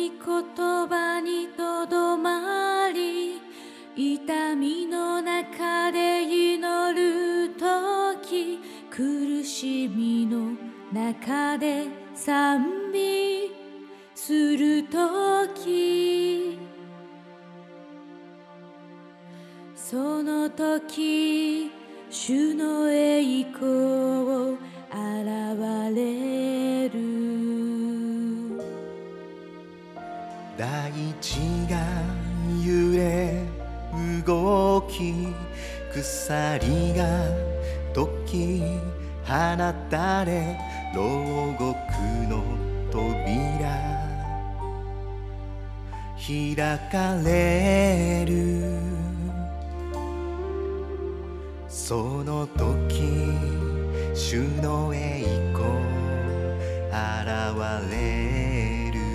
言葉にとどまり、痛みの中で祈るとき、苦しみの中で賛美するとき、その時主の栄光を現れる。 大地が揺れ動き、鎖が解き放たれ、牢獄の扉開かれる。その時主の栄光現れる。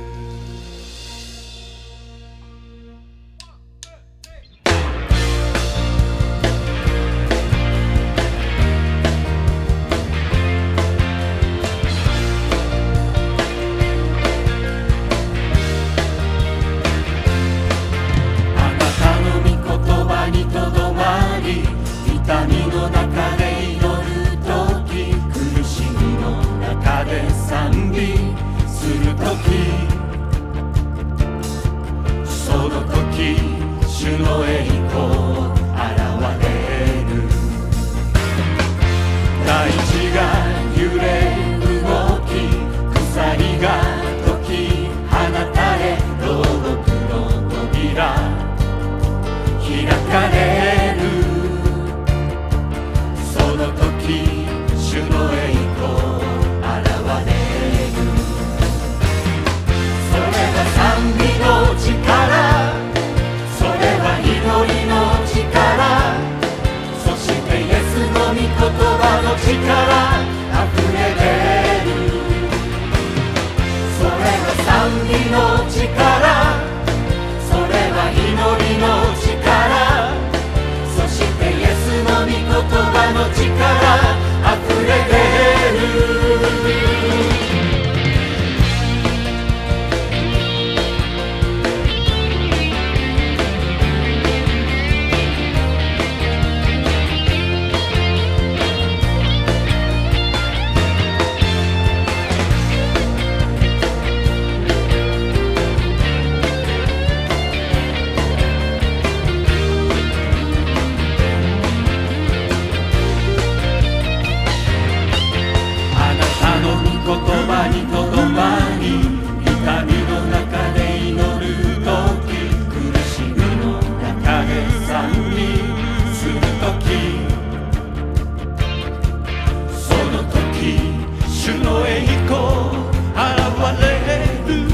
痛みの中で祈るとき、苦しみの中で賛美するとき、その時主の栄光現れる。大地が揺れ動き、鎖が解き放たれ、牢獄の扉開かれる。その時主の栄光現れる。それは賛美の力、それは祈りの力、そしてイエスの御言葉の力あふれ出る。それは賛美の力、それは祈りの力、そしてイエスの御言葉の力あふれ出る。言葉にとどまり、痛みの中で祈るとき、苦しみの中で賛美するとき、その時主の栄光現れる。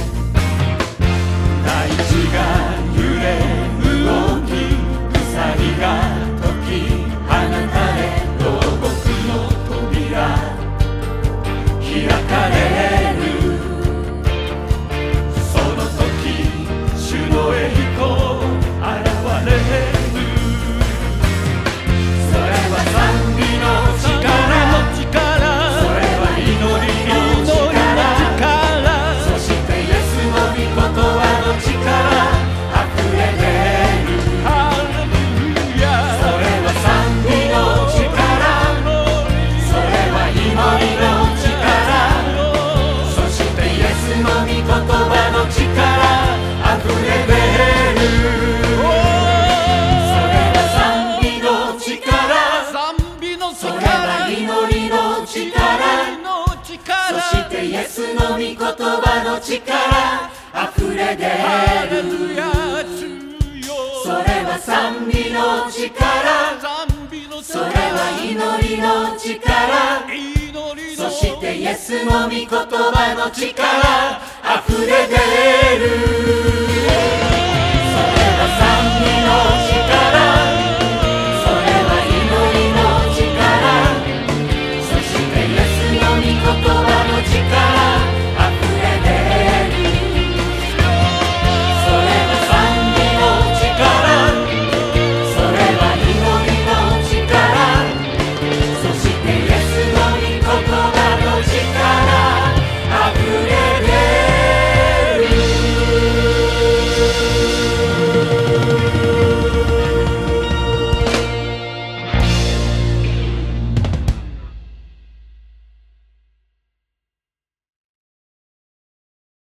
大地が揺れ動き、鎖が解き放たれ、牢獄の扉開かれる。その時主の栄光現れる。それは賛美の力、それは祈りの力、そしてイエスの御言葉の力あふれ出る。それは賛美の力、それは祈りの力、御言葉の力あふれ出る。それは賛美の力、それは祈りの力、そしてイエスの御言葉の力あふれ出る。それは賛美の力、それは祈りの力、そしてイエスの御言葉の力あふれ出る。それは賛美の力、